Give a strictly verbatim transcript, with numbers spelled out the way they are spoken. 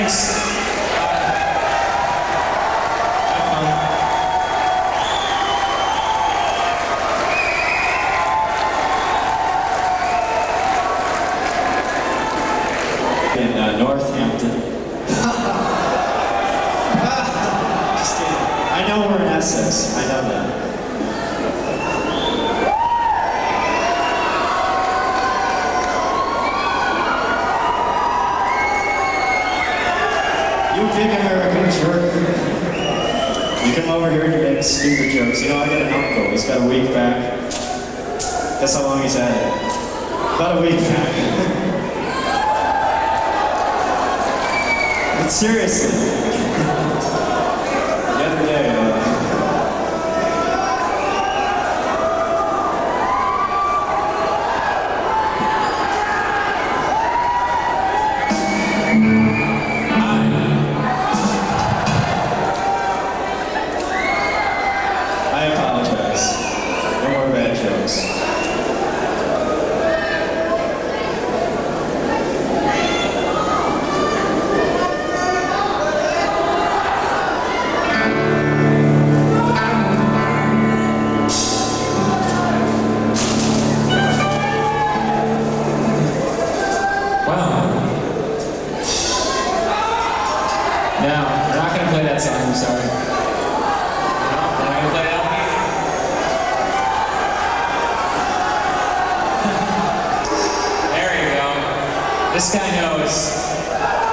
Thanks. In uh, Northampton. Just kidding. I know we're in Essex. I know that. You big American jerk. You come over here and you make stupid jokes. You know, I got an uncle. He's got a week back. Guess how long he's had it? About a week back. But seriously, the other day, uh, I apologize. No more bad jokes. No, we're not going to play that song, I'm sorry. No, we're not going to play that one. There you go. This guy knows.